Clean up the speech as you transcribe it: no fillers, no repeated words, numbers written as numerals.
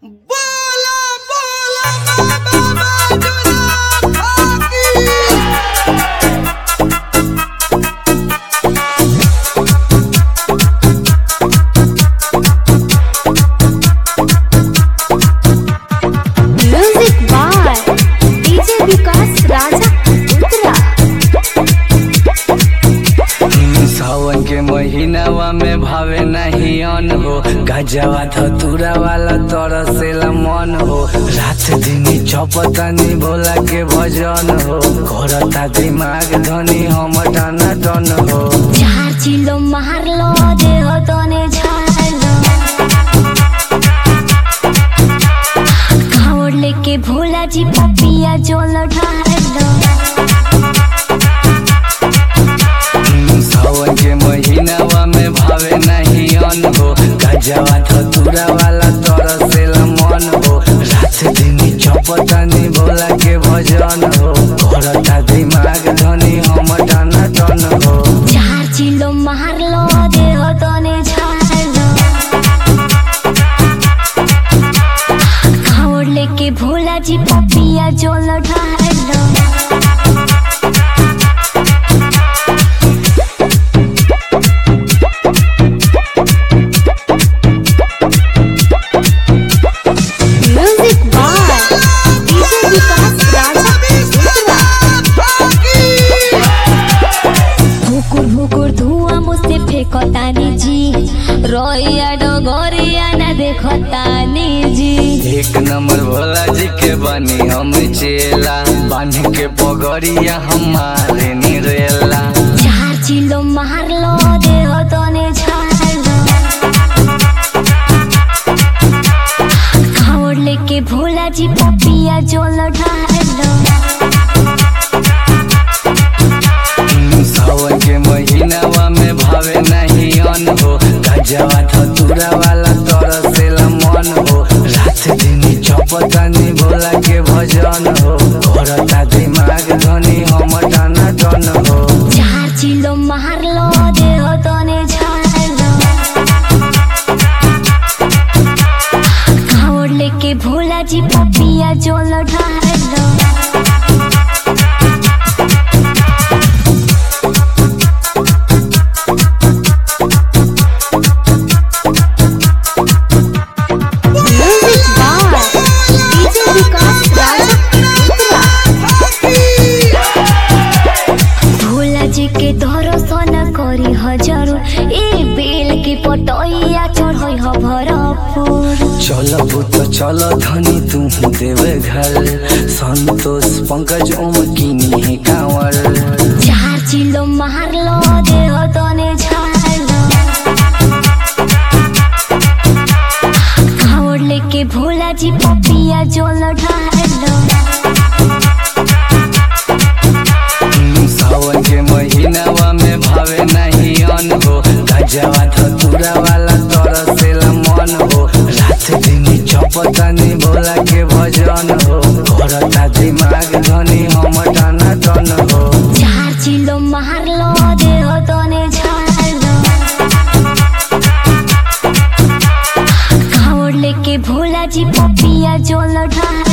बोला बोला बाबा Baijnath music by DJ Vikas Raja Uttara. सावन के महीनावा में भावे नहीं अन हो, गजवा धतूरा वाला तरसेला मन हो। रात दिन चपतानी भोला के भजन हो, करता दिमाग धनी हम टना टन हो। चार चिलो मारलो देह तने झालो, कावड़ लेके भोला जी पपिया जोल ढालो। सावन के महीनावा में भावे नहीं अन हो, गजवा धतूरा वाला तरसेला मन हो। रात दिन चपतानी भोला के भजन हो, करता दिमाग धनी हम टना टन हो। चार चिलो मारलो देह तने झालो, कावड़ लेके भोला जी पपिया जोल ढालो। Music by DJ Vikas Raja Uttara. भुकुर भुकुर धुआं मुझसे फेंकतानी जी, रोइया डोगरिया ना देखतानी जी। एक नंबर भोला जी के बनी हम चेला, बांध के पगड़िया हमारे निरेला। चार चिलो मारलो देह तने झालो, कावड़ लेके भोला जी पपिया जोल ढालो। सावन के महीनावा में भावे नहीं अन हो, गजवा धतूरा वाला तरसेला मन हो। रात दिन चपतानी भोला के भजन हो, करता दिमाग धनी हम टना टन हो। चार चिलो मारलो देह तने झालो, कावड़ लेके भोला जी पपिया जोल ढालो। Music by DJ Vikas Raja Uttara. Bhola ji के दर्शन करी हजारों, ए बेल के पटैया चढ़ई ह भरपूर। चलो तो चलो धनी तू देवे घर, संतोष पंकज ओम किनी है कांवर। चार चिलो मारलो देह तने झालो, कावड़ लेके भोला जी पपिया जोल ढालो। सावन के महीनावा में भावे नहीं अन हो, गजवा धतूरा वाला तरसेला मन हो। रात दिन चपतानी भोला के भजन हो, करता दिमाग धनी हम टना टन हो। चार चिलो मारलो देह तने झालो, कावड़ लेके भोला जी पपिया जोल ढालो।